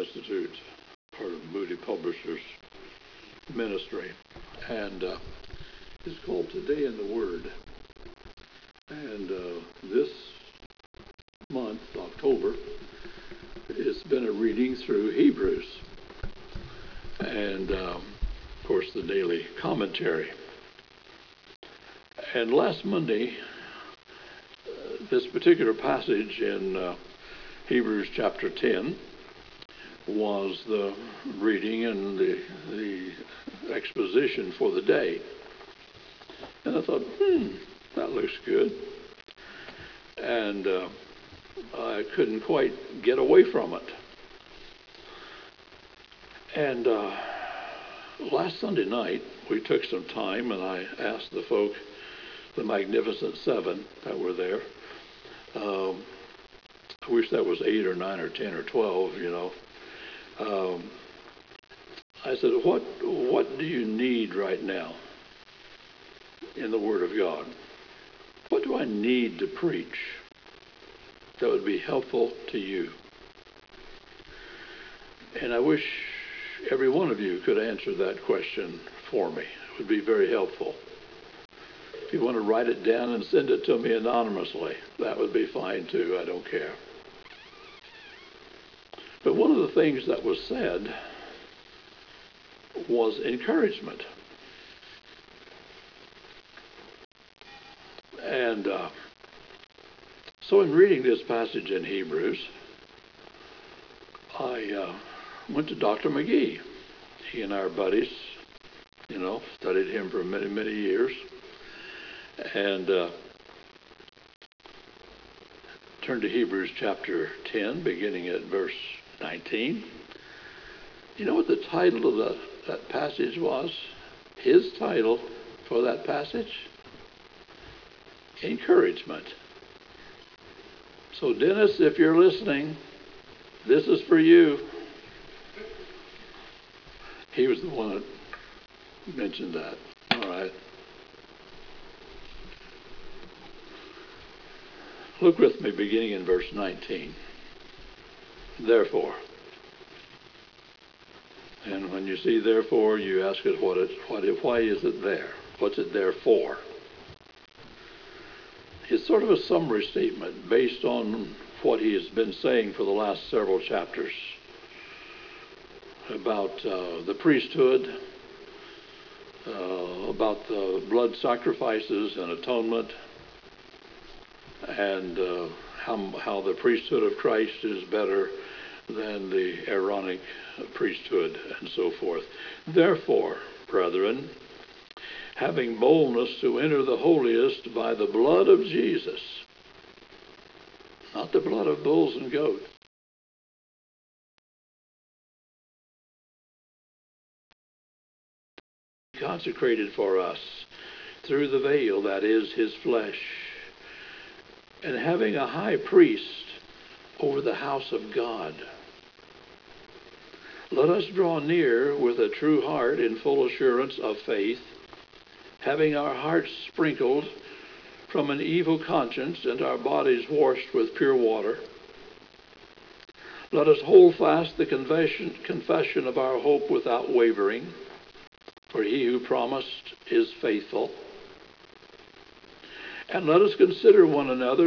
Institute, part of Moody Publishers ministry, and it's called Today in the Word. And this month, October, it's been a reading through Hebrews, and of course the daily commentary. And last Monday, this particular passage in Hebrews chapter 10 was the reading and the exposition for the day. And I thought, that looks good. And I couldn't quite get away from it. And last Sunday night, we took some time, and I asked the folk, the Magnificent Seven that were there, I wish that was 8 or 9 or 10 or 12, you know. I said, what do you need right now in the Word of God? What do I need to preach that would be helpful to you? And I wish every one of you could answer that question for me. It would be very helpful. If you want to write it down and send it to me anonymously, that would be fine too. I don't care. But one of the things that was said was encouragement. And so in reading this passage in Hebrews, I went to Dr. McGee. He and I are buddies, you know, studied him for many, many years. And turned to Hebrews chapter 10, beginning at verse 19. You know what the title of that passage was? His title for that passage? Encouragement. So Dennis, if you're listening, this is for you. He was the one that mentioned that. All right. Look with me beginning in verse 19. Therefore. And when you see therefore, you ask it why is it there? What's it there for? It's sort of a summary statement based on what he has been saying for the last several chapters about the priesthood, about the blood sacrifices and atonement, and how the priesthood of Christ is better than the Aaronic priesthood and so forth. Therefore, brethren, having boldness to enter the holiest by the blood of Jesus, not the blood of bulls and goats, consecrated for us through the veil, that is his flesh, and having a high priest over the house of God. Let us draw near with a true heart in full assurance of faith, having our hearts sprinkled from an evil conscience and our bodies washed with pure water. Let us hold fast the confession of our hope without wavering, for he who promised is faithful. And let us consider one another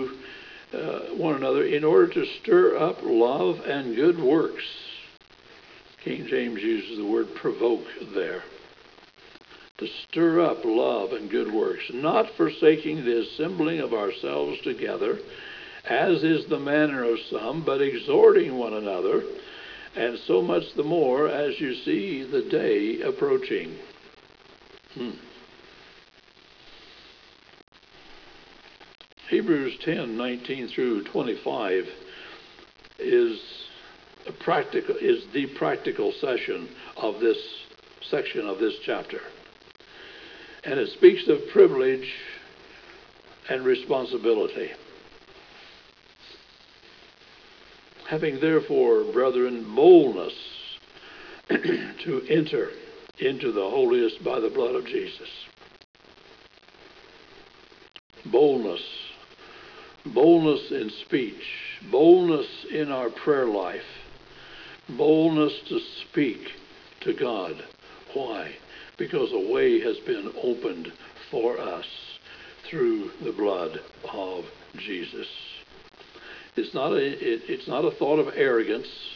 in order to stir up love and good works. King James uses the word provoke there. To stir up love and good works, not forsaking the assembling of ourselves together, as is the manner of some, but exhorting one another, and so much the more as you see the day approaching. Hebrews 10, 19 through 25 is the practical section of this chapter. And it speaks of privilege and responsibility. Having therefore, brethren, boldness to enter into the holiest by the blood of Jesus. Boldness in speech, boldness in our prayer life, Boldness to speak to God. Why? Because a way has been opened for us through the blood of Jesus. It's not a thought of arrogance,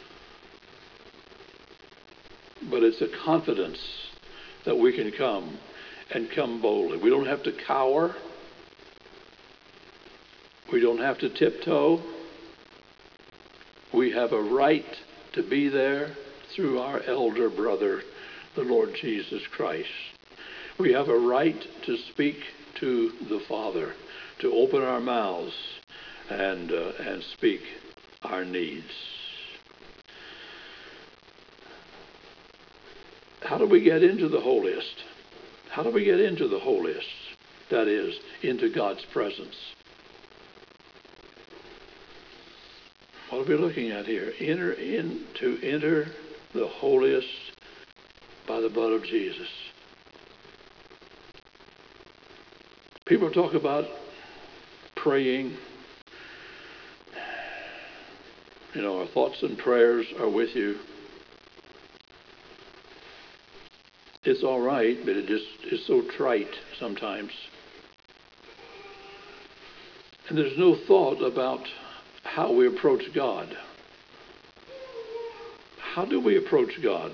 but it's a confidence that we can come and come boldly. We don't have to cower. We don't have to tiptoe. We have a right to be there through our elder brother, the Lord Jesus Christ. We have a right to speak to the Father, to open our mouths and speak our needs. How do we get into the holiest? How do we get into the holiest? That is, into God's presence. What are we looking at here? Enter the holiest by the blood of Jesus. People talk about praying. Our thoughts and prayers are with you. It's all right, but it just is so trite sometimes. And there's no thought about how we approach God. How do we approach God?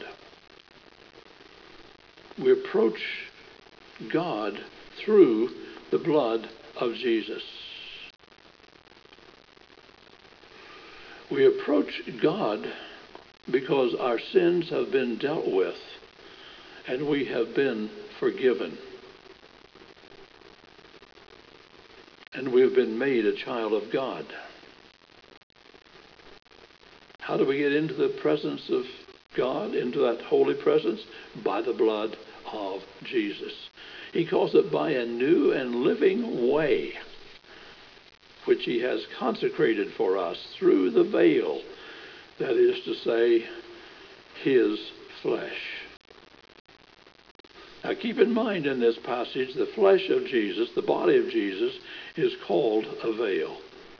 We approach God through the blood of Jesus. We approach God because our sins have been dealt with and we have been forgiven. And we have been made a child of God. How do we get into the presence of God, into that holy presence? By the blood of Jesus. He calls it by a new and living way, which he has consecrated for us through the veil, that is to say, his flesh. Now keep in mind in this passage, the flesh of Jesus, the body of Jesus, is called a veil.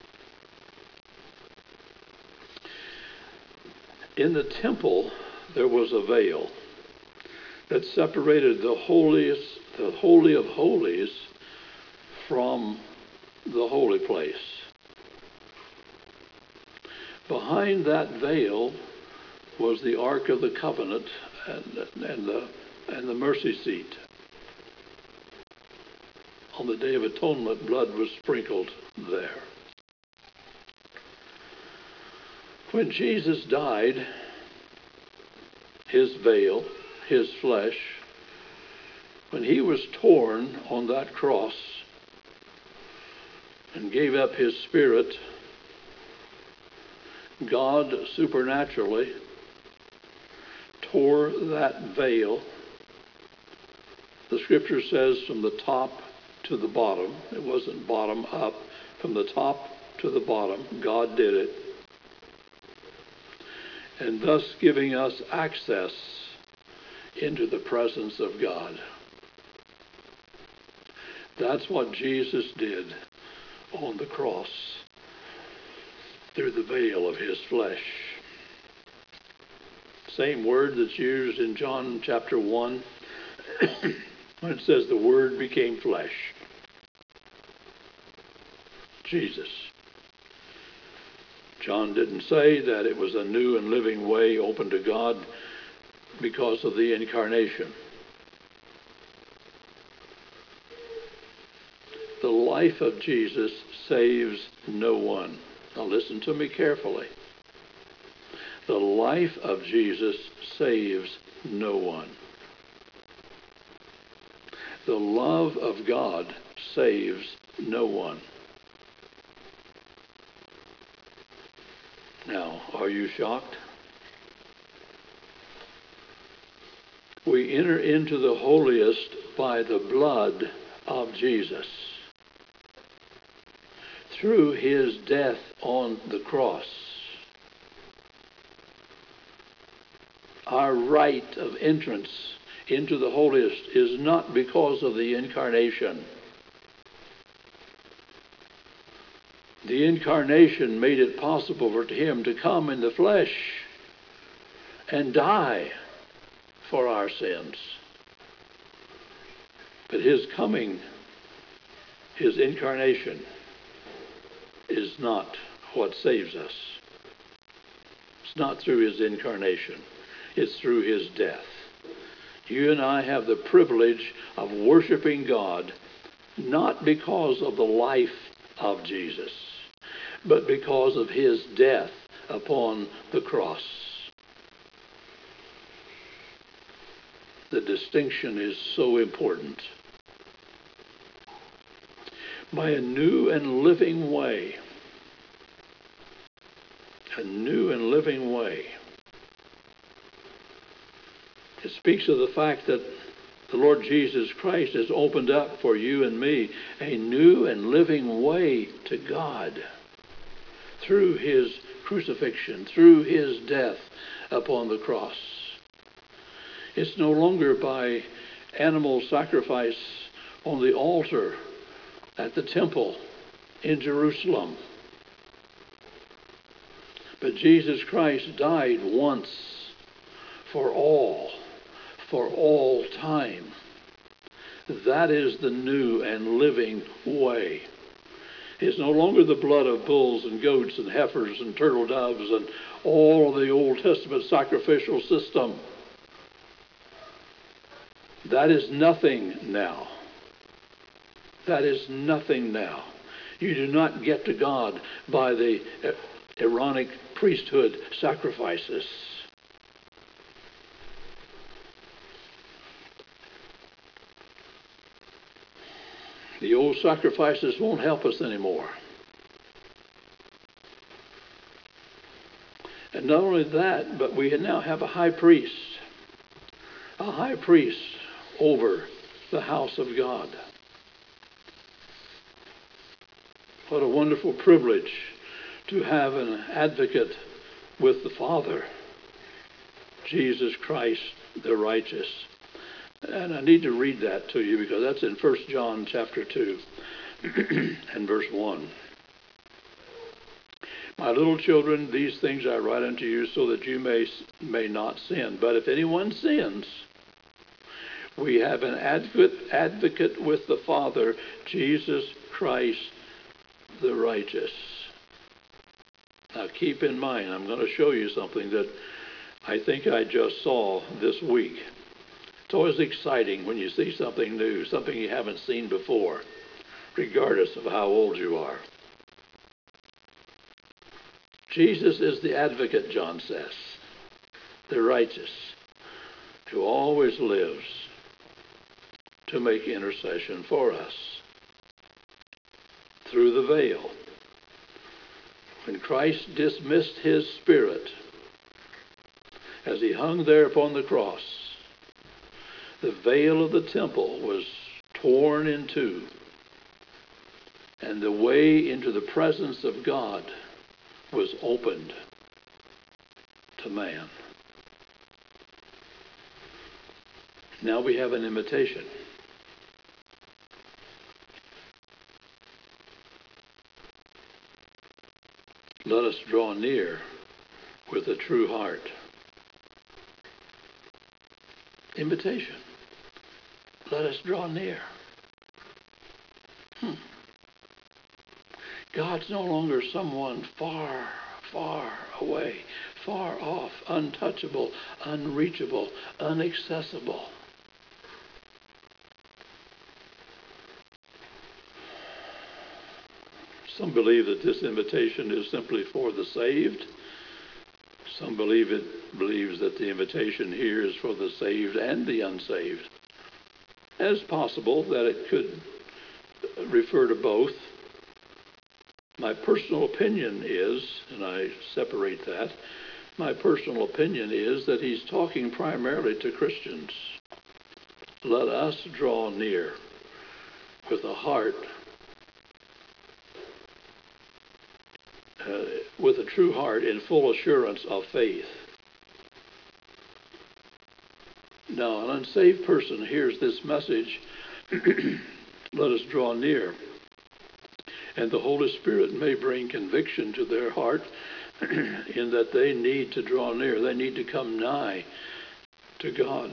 In the temple, there was a veil that separated the Holy of Holies from the holy place. Behind that veil was the Ark of the Covenant and the mercy seat. On the Day of Atonement, blood was sprinkled there. When Jesus died, his veil, his flesh, when he was torn on that cross and gave up his spirit, God supernaturally tore that veil. The scripture says from the top to the bottom. It wasn't bottom up. From the top to the bottom, God did it. And thus giving us access into the presence of God. That's what Jesus did on the cross through the veil of his flesh. Same word that's used in John chapter 1 when it says the Word became flesh. Jesus. John didn't say that it was a new and living way open to God because of the incarnation. The life of Jesus saves no one. Now listen to me carefully. The life of Jesus saves no one. The love of God saves no one. Now, are you shocked? We enter into the holiest by the blood of Jesus. Through his death on the cross. Our right of entrance into the holiest is not because of the incarnation. The incarnation made it possible for him to come in the flesh and die for our sins. But his coming, his incarnation, is not what saves us. It's not through his incarnation. It's through his death. You and I have the privilege of worshiping God, not because of the life of Jesus, but because of his death upon the cross. The distinction is so important. By a new and living way, a new and living way. It speaks of the fact that the Lord Jesus Christ has opened up for you and me a new and living way to God through his crucifixion, through his death upon the cross. It's no longer by animal sacrifice on the altar at the temple in Jerusalem. But Jesus Christ died once for all time. That is the new and living way. It's no longer the blood of bulls and goats and heifers and turtle doves and all of the Old Testament sacrificial system. That is nothing now. That is nothing now. You do not get to God by the Aaronic priesthood sacrifices. The old sacrifices won't help us anymore. And not only that, but we now have a high priest over the house of God. What a wonderful privilege to have an advocate with the Father, Jesus Christ the righteous. And I need to read that to you because that's in 1 John chapter 2 and verse 1. My little children, these things I write unto you so that you may not sin. But if anyone sins, we have an advocate with the Father, Jesus Christ the righteous. Now keep in mind, I'm going to show you something that I think I just saw this week. It's always exciting when you see something new, something you haven't seen before, regardless of how old you are. Jesus is the advocate, John says, the righteous, who always lives to make intercession for us through the veil. When Christ dismissed his spirit as he hung there upon the cross, the veil of the temple was torn in two, and the way into the presence of God was opened to man. Now we have an invitation. Let us draw near with a true heart. Invitation. Let us draw near. God's no longer someone far, far away, far off, untouchable, unreachable, inaccessible. Some believe that this invitation is simply for the saved. Some believes that the invitation here is for the saved and the unsaved. And it's possible that it could refer to both. My personal opinion is, and I separate that, my personal opinion is that he's talking primarily to Christians. Let us draw near with a heart, with a true heart in full assurance of faith. Now, an unsaved person hears this message, let us draw near, and the Holy Spirit may bring conviction to their heart in that they need to draw near. They need to come nigh to God.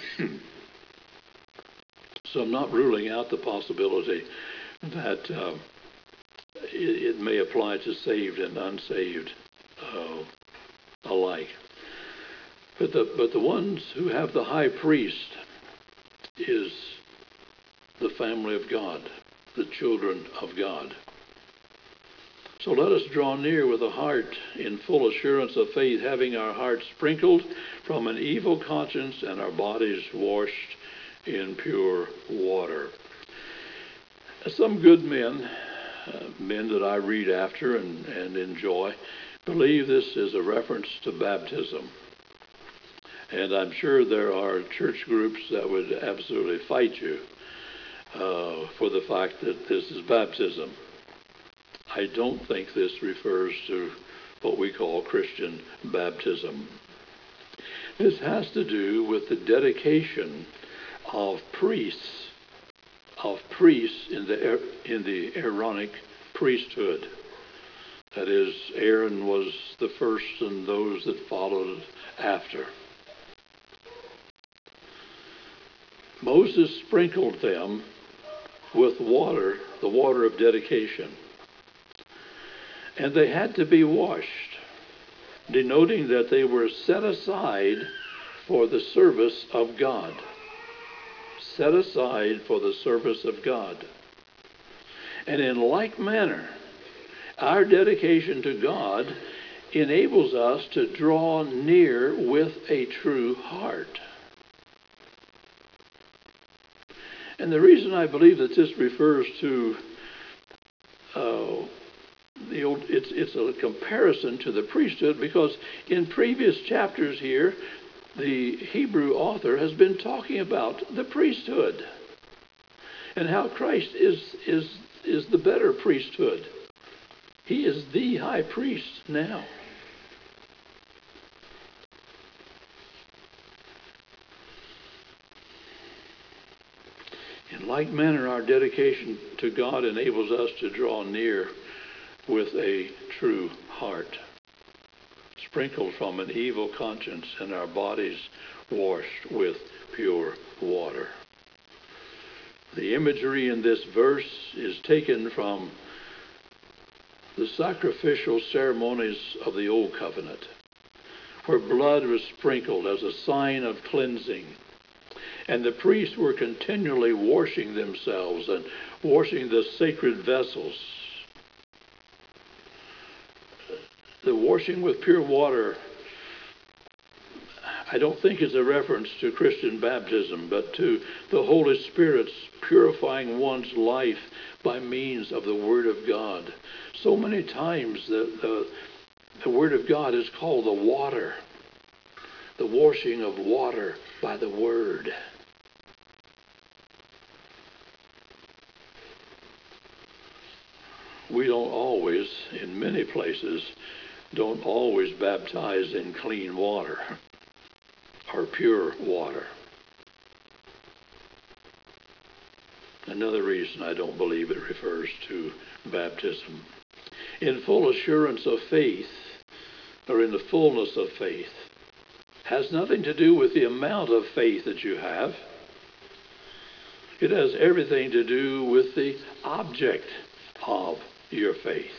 So I'm not ruling out the possibility that it may apply to saved and unsaved alike. But the ones who have the high priest is the family of God, the children of God. So let us draw near with a heart in full assurance of faith, having our hearts sprinkled from an evil conscience and our bodies washed in pure water. Some good men, men that I read after and enjoy, believe this is a reference to baptism. And I'm sure there are church groups that would absolutely fight you for the fact that this is baptism. I don't think this refers to what we call Christian baptism. This has to do with the dedication of priests in the Aaronic priesthood. That is, Aaron was the first and those that followed after. Moses sprinkled them with water, the water of dedication. And they had to be washed, denoting that they were set aside for the service of God. Set aside for the service of God. And in like manner, our dedication to God enables us to draw near with a true heart. And the reason I believe that this refers to it's a comparison to the priesthood, because in previous chapters here, the Hebrew author has been talking about the priesthood and how Christ is the better priesthood. He is the high priest now. In like manner, our dedication to God enables us to draw near with a true heart, sprinkled from an evil conscience and our bodies washed with pure water. The imagery in this verse is taken from the sacrificial ceremonies of the Old Covenant, where blood was sprinkled as a sign of cleansing. And the priests were continually washing themselves and washing the sacred vessels. The washing with pure water, I don't think is a reference to Christian baptism, but to the Holy Spirit's purifying one's life by means of the Word of God. So many times the Word of God is called the water, the washing of water by the Word. We don't always, in many places, don't always baptize in clean water or pure water. Another reason I don't believe it refers to baptism. In full assurance of faith, or in the fullness of faith, has nothing to do with the amount of faith that you have. It has everything to do with the object of your faith.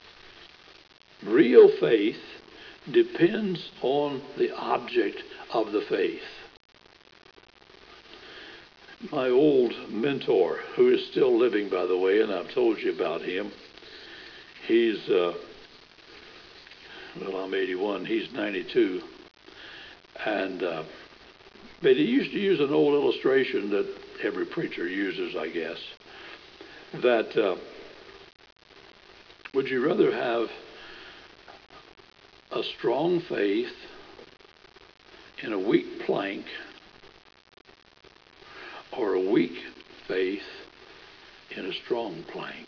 Real faith depends on the object of the faith. My old mentor, who is still living, by the way, and I've told you about him, he's, I'm 81, he's 92, and but he used to use an old illustration that every preacher uses, I guess, that would you rather have a strong faith in a weak plank, or a weak faith in a strong plank?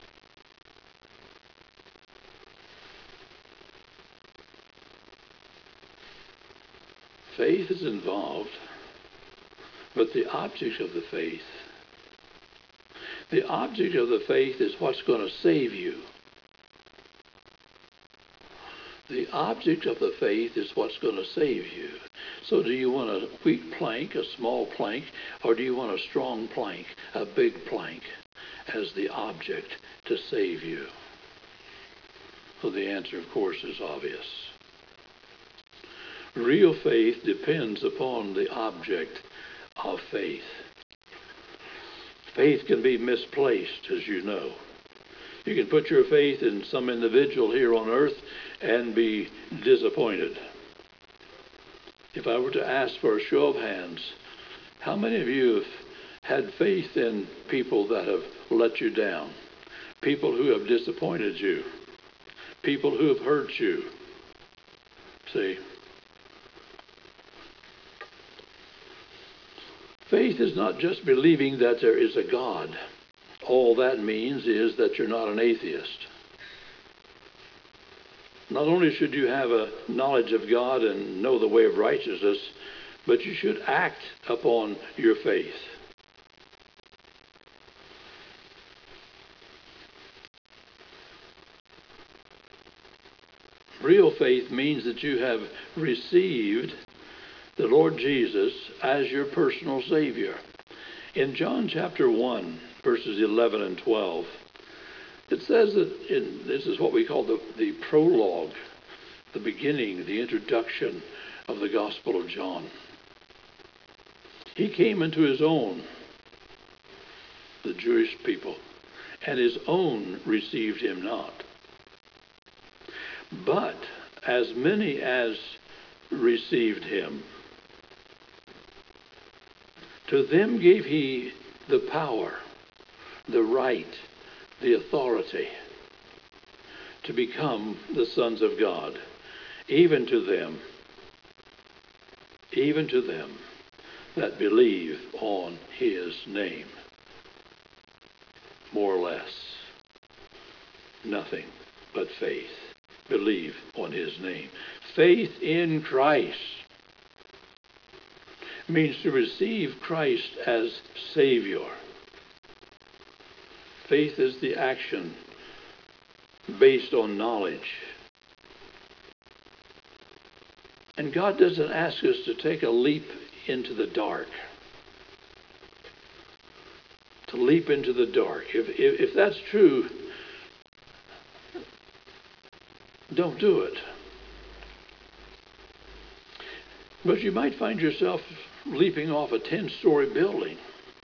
Faith is involved, but the object of the faith is what's going to save you. The object of the faith is what's going to save you. So do you want a weak plank, a small plank, or do you want a strong plank, a big plank, as the object to save you? Well, the answer, of course, is obvious. Real faith depends upon the object of faith. Faith can be misplaced, as you know. You can put your faith in some individual here on earth and be disappointed. If I were to ask for a show of hands, how many of you have had faith in people that have let you down? People who have disappointed you? People who have hurt you? See? Faith is not just believing that there is a God. All that means is that you're not an atheist. Not only should you have a knowledge of God and know the way of righteousness, but you should act upon your faith. Real faith means that you have received the Lord Jesus as your personal Savior. In John chapter 1, verses 11 and 12, it says that this is what we call the prologue, the beginning, the introduction of the Gospel of John. He came into his own, the Jewish people, and his own received him not. But as many as received him, to them gave he the power, the right, the authority to become the sons of God, even to them that believe on his name. More or less, nothing but faith. Believe on his name. Faith in Christ means to receive Christ as Savior. Faith is the action based on knowledge. And God doesn't ask us to take a leap into the dark. To leap into the dark. If that's true, don't do it. But you might find yourself leaping off a 10-story building.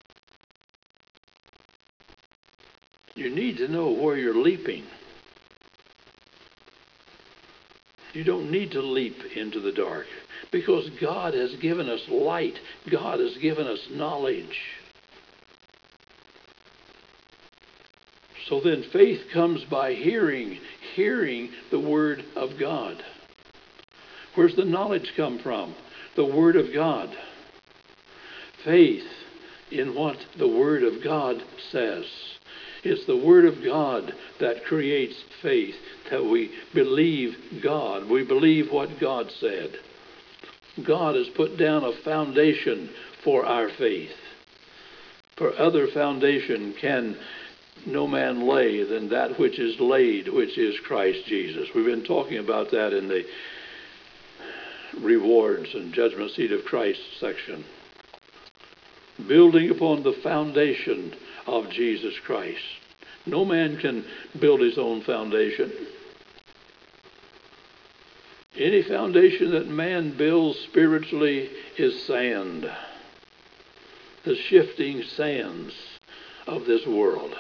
You need to know where you're leaping. You don't need to leap into the dark because God has given us light. God has given us knowledge. So then faith comes by hearing the Word of God. Where's the knowledge come from? The Word of God. Faith in what the Word of God says. It's the Word of God that creates faith, that we believe God. We believe what God said. God has put down a foundation for our faith. For other foundation can no man lay than that which is laid, which is Christ Jesus. We've been talking about that in the rewards and judgment seat of Christ section. Building upon the foundation of Jesus Christ. No man can build his own foundation. Any foundation that man builds spiritually is sand. The shifting sands of this world.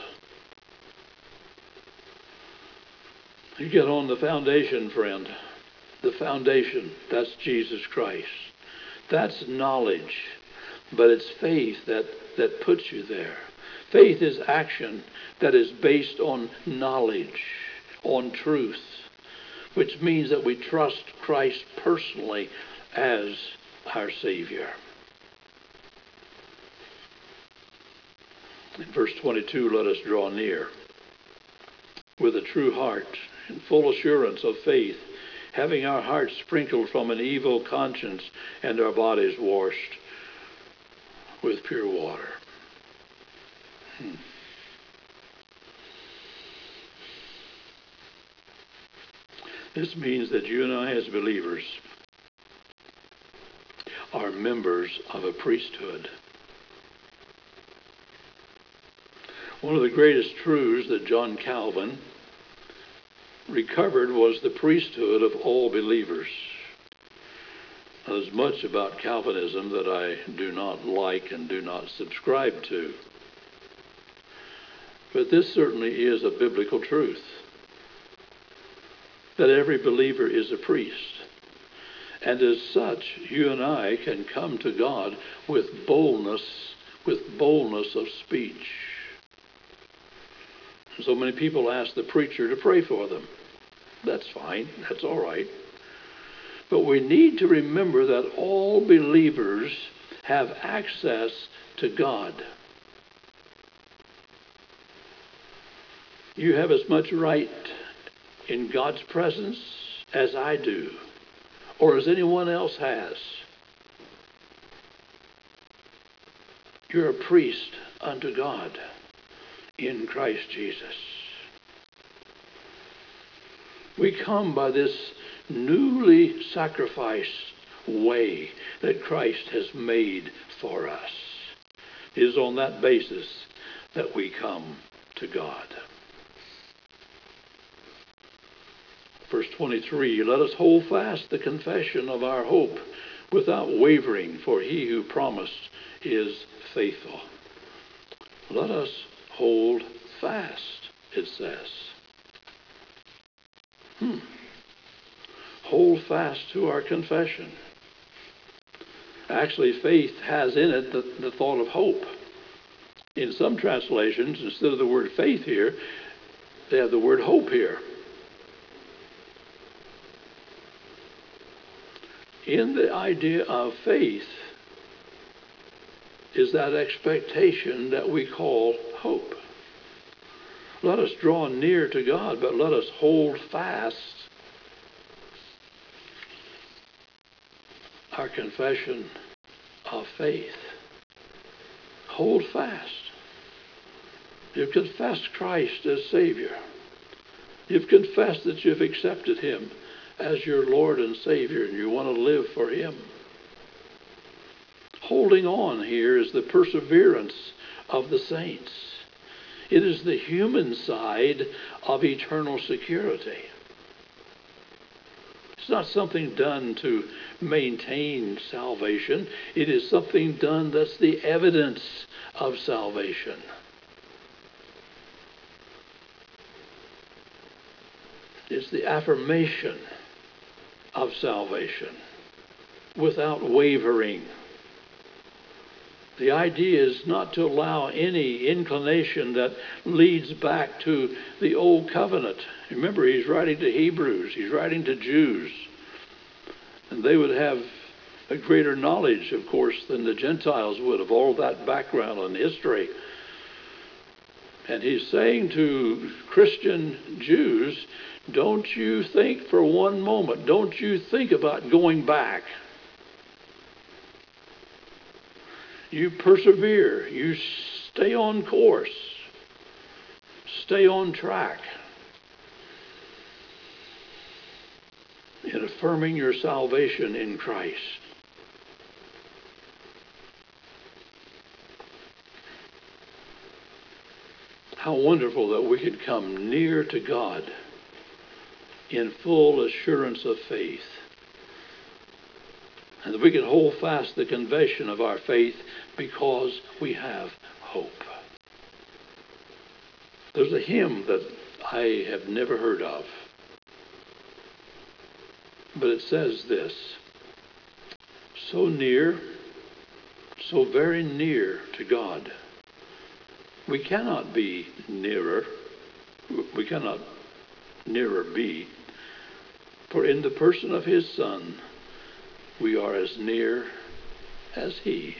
You get on the foundation, friend. The foundation, that's Jesus Christ. That's knowledge, but it's faith that puts you there. Faith is action that is based on knowledge, on truth, which means that we trust Christ personally as our Savior. In verse 22, let us draw near with a true heart in full assurance of faith, having our hearts sprinkled from an evil conscience and our bodies washed with pure water. This means that you and I as believers are members of a priesthood. One of the greatest truths that John Calvin recovered was the priesthood of all believers. Now, there's much about Calvinism that I do not like and do not subscribe to. But this certainly is a biblical truth, that every believer is a priest. And as such, you and I can come to God with boldness of speech. So many people ask the preacher to pray for them. That's fine. That's all right. But we need to remember that all believers have access to God. You have as much right in God's presence as I do, or as anyone else has. You're a priest unto God in Christ Jesus. We come by this newly sacrificed way that Christ has made for us. It is on that basis that we come to God. Verse 23, let us hold fast the confession of our hope without wavering, for he who promised is faithful. Let us hold fast, it says. Hold fast to our confession. Actually, faith has in it the thought of hope. In some translations, instead of the word faith here, they have the word hope here. In the idea of faith is that expectation that we call hope. Let us draw near to God, but let us hold fast our confession of faith. Hold fast. You've confessed Christ as Savior. You've confessed that you've accepted him as your Lord and Savior, and you want to live for him. Holding on here is the perseverance of the saints. It is the human side of eternal security. It's not something done to maintain salvation. It is something done that's the evidence of salvation. It's the affirmation of salvation without wavering. The idea is not to allow any inclination that leads back to the old covenant. Remember, he's writing to Hebrews, he's writing to Jews, and they would have a greater knowledge, of course, than the Gentiles would of all that background and history. And he's saying to Christian Jews, don't you think for one moment, don't you think about going back. You persevere. You stay on course. Stay on track in affirming your salvation in Christ. How wonderful that we could come near to God in full assurance of faith. And that we can hold fast the confession of our faith because we have hope. There's a hymn that I have never heard of, but it says this: so near, so very near to God. We cannot be nearer. We cannot nearer be. For in the person of his Son, we are as near as he.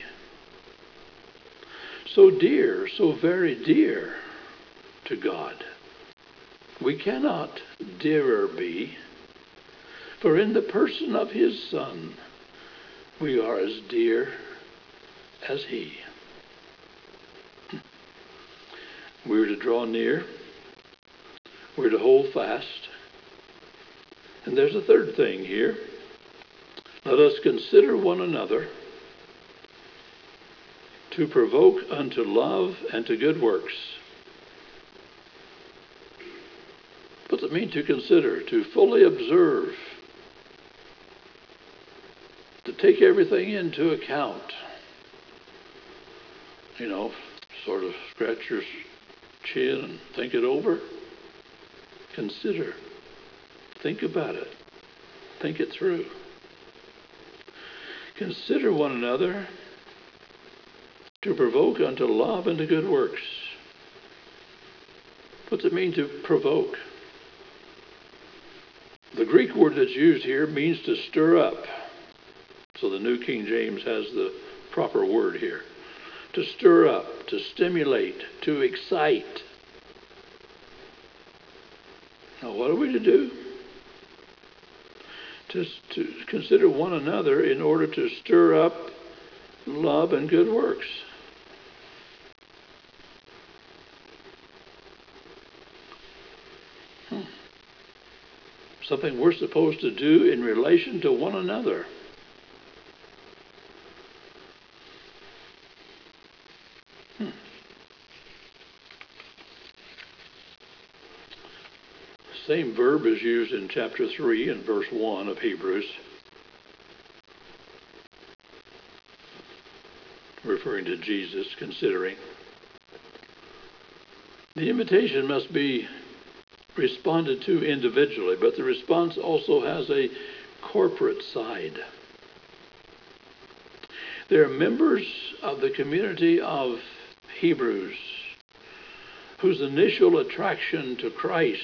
So dear, so very dear to God. We cannot dearer be. For in the person of his Son, we are as dear as he. We're to draw near. We're to hold fast. And there's a third thing here. Let us consider one another to provoke unto love and to good works. What does it mean to consider? To fully observe, to take everything into account. Sort of scratch your chin and think it over. Consider. Think about it. Think it through. Consider one another to provoke unto love and to good works. What's it mean to provoke? The Greek word that's used here means to stir up. So the New King James has the proper word here. To stir up, to stimulate, to excite. Now what are we to do? To consider one another in order to stir up love and good works. Something we're supposed to do in relation to one another. Same verb is used in chapter 3 and verse 1 of Hebrews, referring to Jesus, considering. The invitation must be responded to individually, but the response also has a corporate side. There are members of the community of Hebrews whose initial attraction to Christ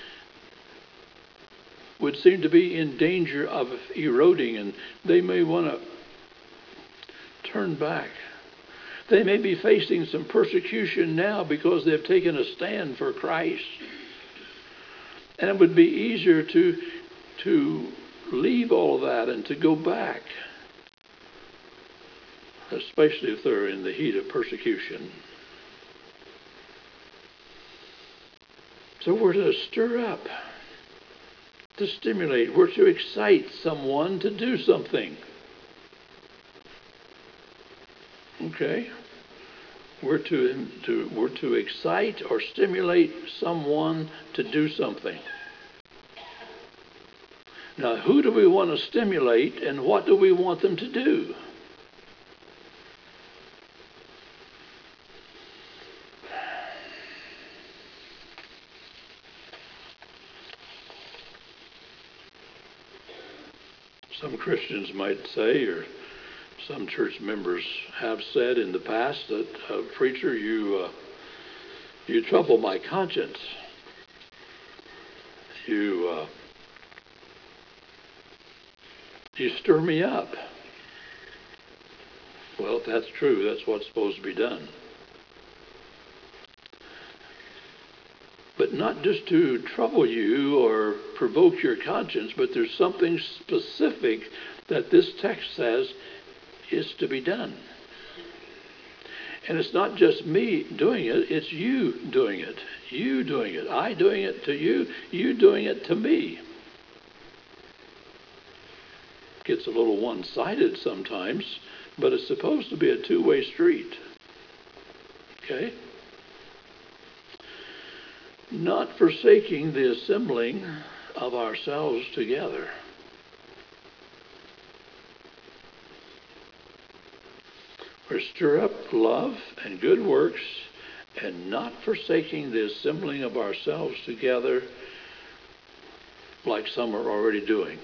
would seem to be in danger of eroding, and they may want to turn back. They may be facing some persecution now because they've taken a stand for Christ. And it would be easier to leave all of that and to go back, especially if they're in the heat of persecution. So we're to stir up, to stimulate. We're to excite someone to do something. Okay? We're to excite or stimulate someone to do something. Now, who do we want to stimulate and what do we want them to do? Some Christians might say, or some church members have said in the past, that, preacher, you trouble my conscience. You stir me up. Well, if that's true, that's what's supposed to be done. But not just to trouble you or provoke your conscience, but there's something specific that this text says is to be done. And it's not just me doing it, it's you doing it. You doing it. I doing it to you, you doing it to me. Gets a little one-sided sometimes, but it's supposed to be a two-way street. Okay? Not forsaking the assembling of ourselves together. We're to stir up love and good works, and not forsaking the assembling of ourselves together like some are already doing.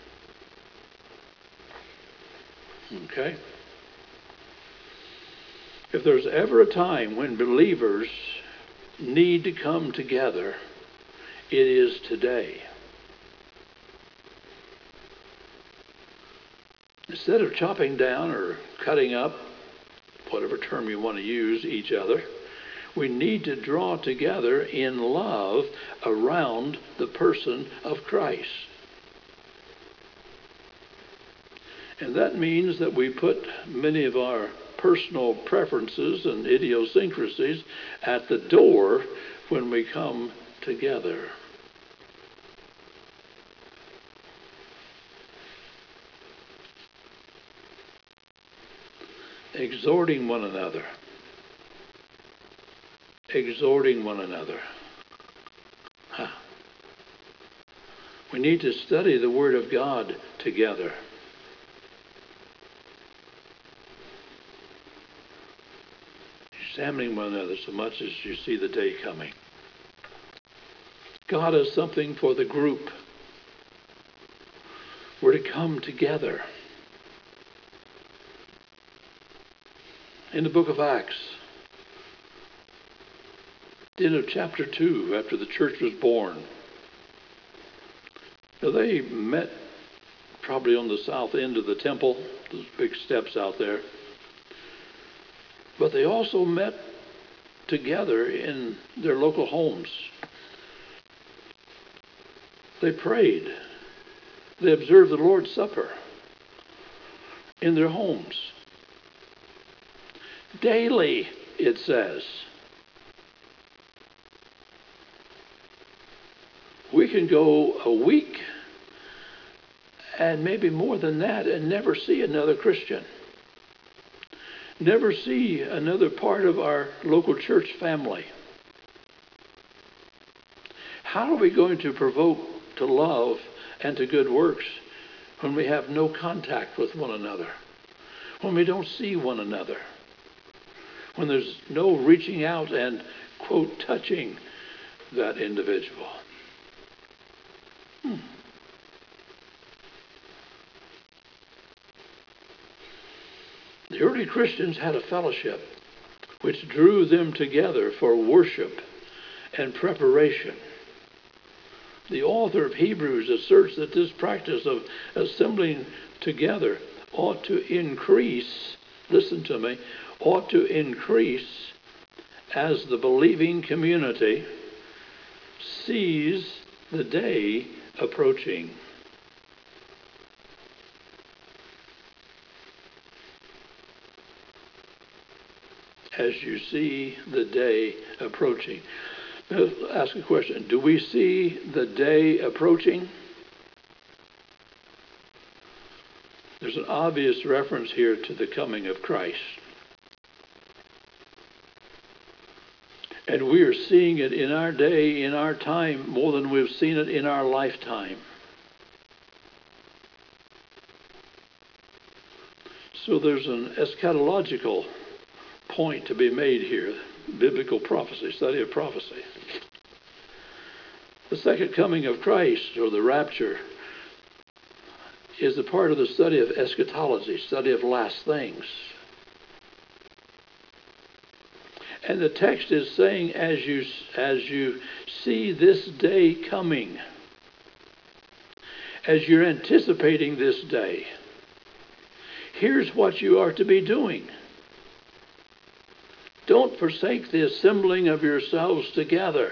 Okay? If there's ever a time when believers need to come together, it is today. Instead of chopping down or cutting up, whatever term you want to use, each other, we need to draw together in love around the person of Christ. And that means that we put many of our personal preferences and idiosyncrasies at the door when we come together. exhorting one another. Exhorting one another. Huh. We need to study the Word of God together. Examining one another so much as you see the day coming. God has something for the group. We're to come together. In the book of Acts, the end of chapter 2, after the church was born, now they met probably on the south end of the temple, those big steps out there. But they also met together in their local homes. They prayed. They observed the Lord's Supper in their homes. Daily, it says. We can go a week and maybe more than that and never see another Christian. Never see another part of our local church family. How are we going to provoke to love and to good works when we have no contact with one another? When we don't see one another? When there's no reaching out and, quote, touching that individual? The early Christians had a fellowship which drew them together for worship and preparation. The author of Hebrews asserts that this practice of assembling together ought to increase, listen to me, ought to increase as the believing community sees the day approaching. As you see the day approaching. Now, ask a question. Do we see the day approaching? There's an obvious reference here to the coming of Christ. And we are seeing it in our day, in our time, more than we've seen it in our lifetime. So there's an eschatological point to be made here. Biblical prophecy, study of prophecy. The second coming of Christ, or the rapture, is a part of the study of eschatology, study of last things. And the text is saying, as you see this day coming, as you're anticipating this day, here's what you are to be doing. Don't forsake the assembling of yourselves together.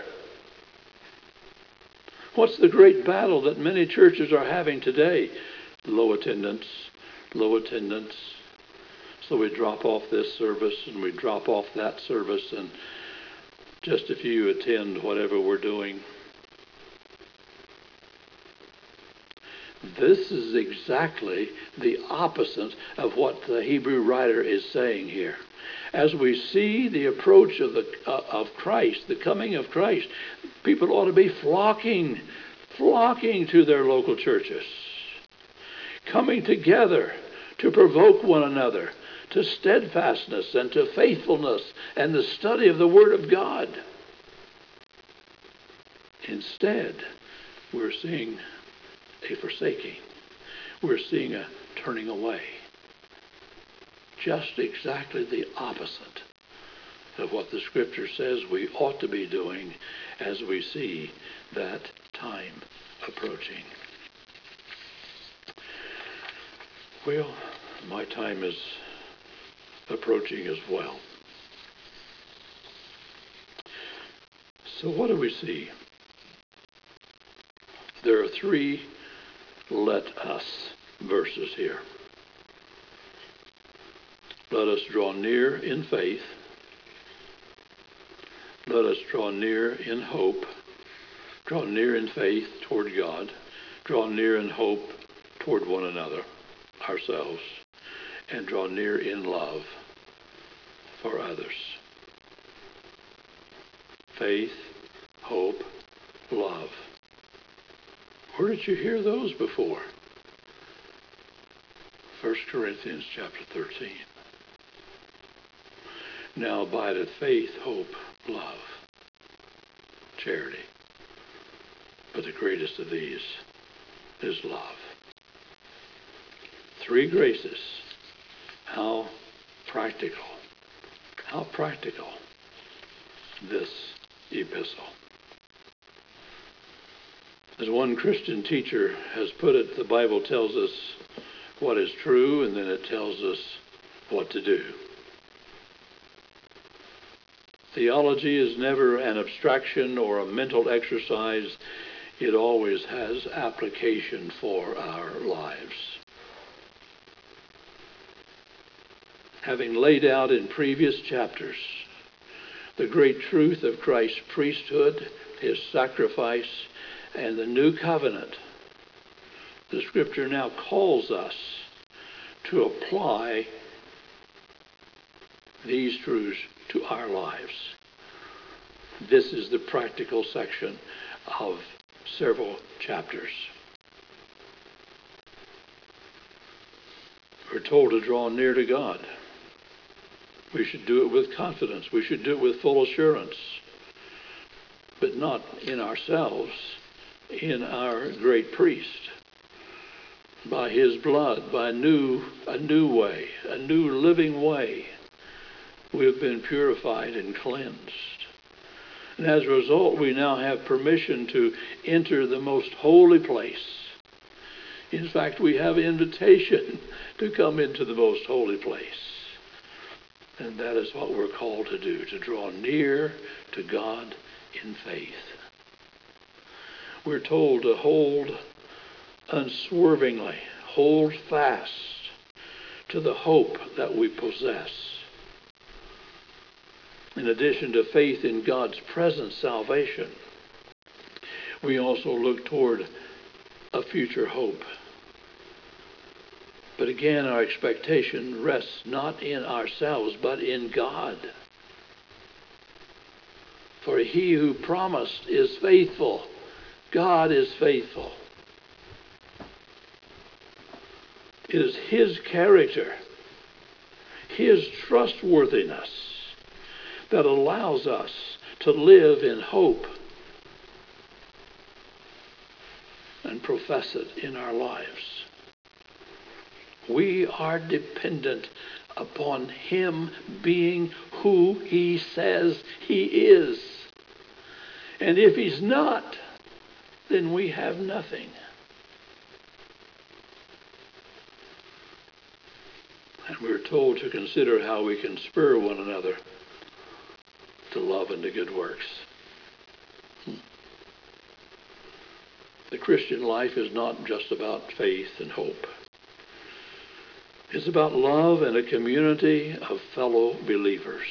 What's the great battle that many churches are having today? Low attendance, low attendance. So we drop off this service and we drop off that service and just a few attend whatever we're doing. This is exactly the opposite of what the Hebrew writer is saying here. As we see the approach of Christ, the coming of Christ, people ought to be flocking to their local churches, coming together to provoke one another to steadfastness and to faithfulness and the study of the Word of God. Instead, we're seeing a forsaking. We're seeing a turning away. Just exactly the opposite of what the Scripture says we ought to be doing as we see that time approaching. Well, my time is approaching as well. So what do we see? There are 3 let us verses here. Let us draw near in faith. Let us draw near in hope. Draw near in faith toward God. Draw near in hope toward one another, ourselves. And draw near in love for others. Faith, hope, love. Where did you hear those before? 1 Corinthians chapter 13. Now abideth faith, hope, love, charity. But the greatest of these is love. 3 graces. How practical this epistle. As one Christian teacher has put it, the Bible tells us what is true, and then it tells us what to do. Theology is never an abstraction or a mental exercise. It always has application for our lives. Having laid out in previous chapters the great truth of Christ's priesthood, his sacrifice, and the new covenant, the Scripture now calls us to apply these truths to our lives. This is the practical section of several chapters. We're told to draw near to God. We should do it with confidence. We should do it with full assurance, but not in ourselves, in our great priest. By his blood, by a new way, a new living way, we have been purified and cleansed. And as a result, we now have permission to enter the most holy place. In fact, we have invitation to come into the most holy place. And that is what we're called to do, to draw near to God in faith. We're told to hold unswervingly, hold fast to the hope that we possess. In addition to faith in God's present salvation, we also look toward a future hope. But again, our expectation rests not in ourselves, but in God. For he who promised is faithful. God is faithful. It is his character, his trustworthiness, that allows us to live in hope and profess it in our lives. We are dependent upon him being who he says he is. And if he's not, then we have nothing. And we're told to consider how we can spur one another to love and to good works. The Christian life is not just about faith and hope. It's about love and a community of fellow believers.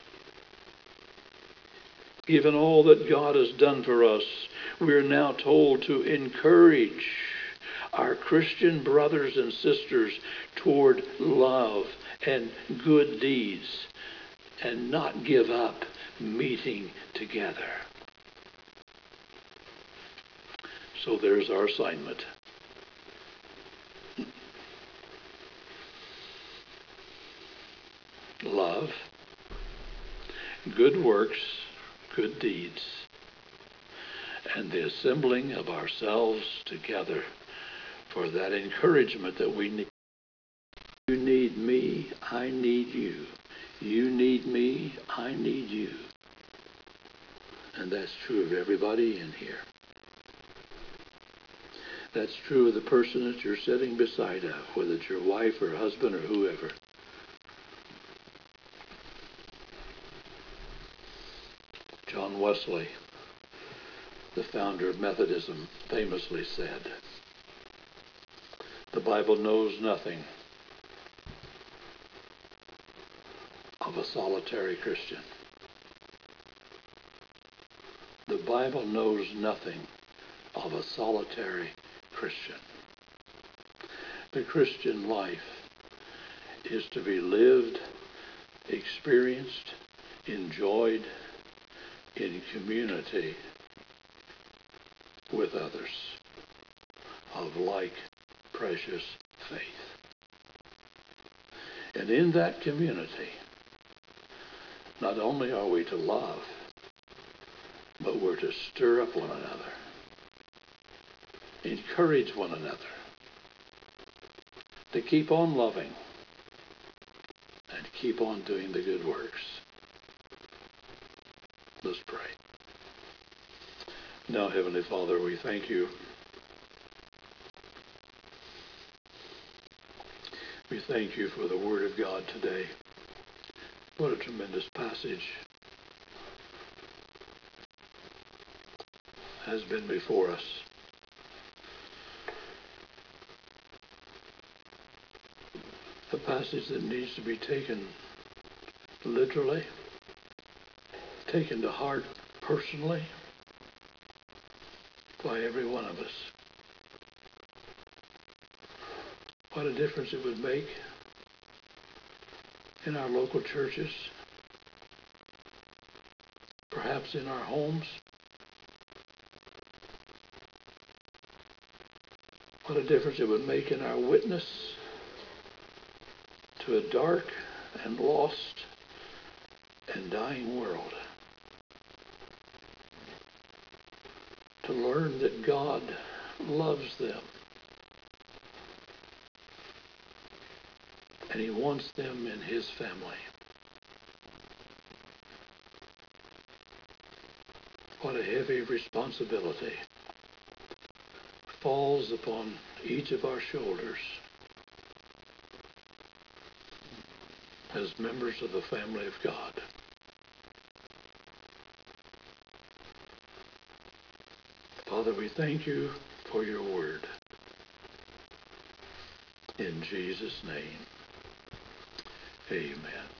Given all that God has done for us, we are now told to encourage our Christian brothers and sisters toward love and good deeds, and not give up meeting together. So there's our assignment. Love, good works, good deeds, and the assembling of ourselves together for that encouragement that we need. You need me, I need you. You need me, I need you. And that's true of everybody in here. That's true of the person that you're sitting beside of, whether it's your wife or husband or whoever. John Wesley, the founder of Methodism, famously said, "The Bible knows nothing of a solitary Christian." The Bible knows nothing of a solitary Christian. The Christian life is to be lived experienced, enjoyed in community with others of like precious faith. And in that community, not only are we to love, but we're to stir up one another, encourage one another, to keep on loving and keep on doing the good works. Let's pray. Now, Heavenly Father, we thank you. We thank you for the Word of God today. What a tremendous passage has been before us. A passage that needs to be taken literally, taken to heart personally by every one of us. What a difference it would make in our local churches, perhaps in our homes. What a difference it would make in our witness to a dark and lost and dying world. To learn that God loves them and he wants them in his family. What a heavy responsibility falls upon each of our shoulders as members of the family of God. Father, we thank you for your word. In Jesus' name, amen.